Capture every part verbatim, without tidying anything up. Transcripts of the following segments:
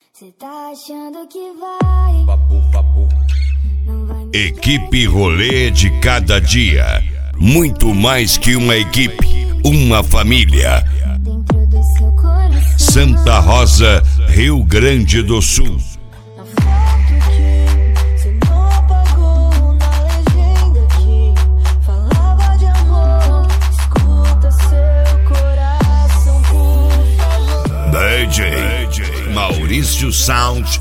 Cê tá achando que vai? Não vai me Equipe Rolê de cada dia. Muito mais que uma equipe, uma família. dentro do seu coração. Santa Rosa, Rio Grande do Sul. Na foto que cê não apagou, na legenda que falava de amor. Escuta seu coração, por favor. D J Maurício Sound.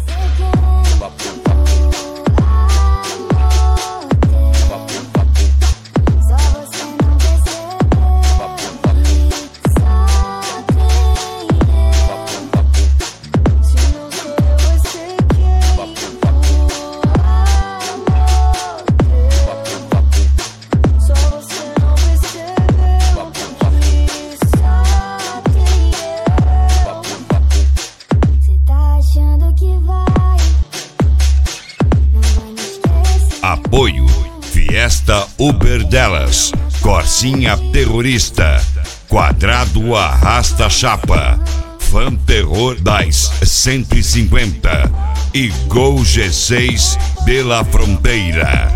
Apoio Fiesta Uber Delas, Corsinha Terrorista, Quadrado Arrasta Chapa, Fan Terror das cento e cinquenta e Gol G seis de La Fronteira.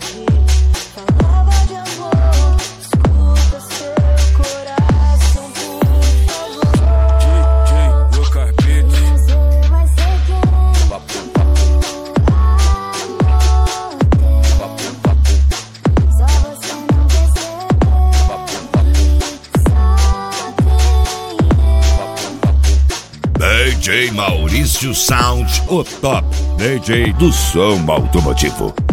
D J Maurício Sound, o top D J do som automotivo.